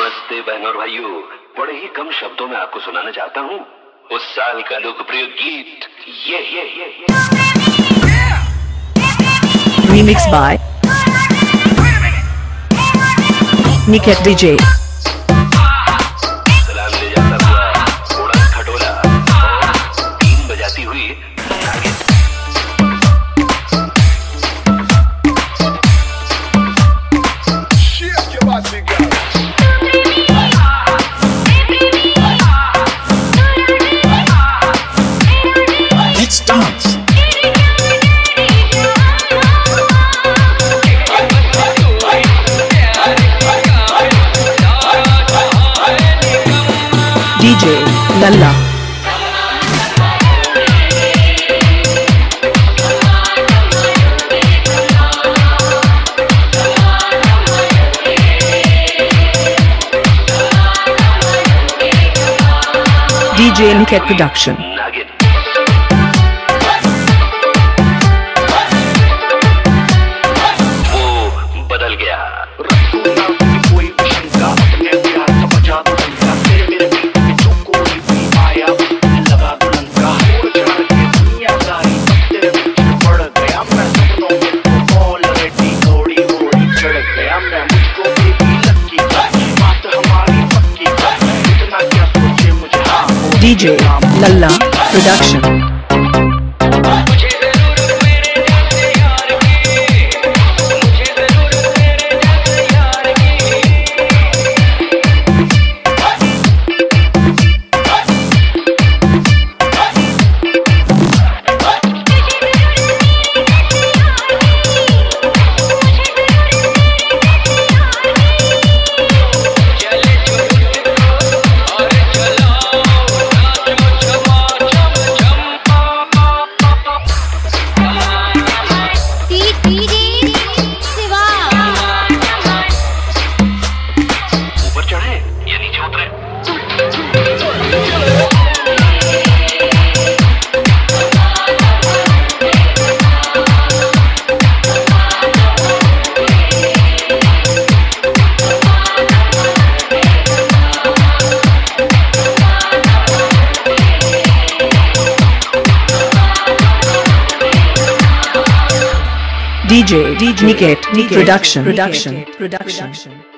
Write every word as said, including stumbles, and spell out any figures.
नमस्ते बहनों और भाइयों, बड़े ही कम शब्दों में आपको सुनाना चाहता हूँ उस साल का लोकप्रिय गीत ये ये ये ये Remix by Niket D J। सलाम ले जाता हुआ थोड़ा खटोला और तीन बजाती हुई नागिन। Let's dance. D J Lalla। D J Niket Production। नागिन वो बदल गया। D J Lalla Production। D J Niket Production Production Production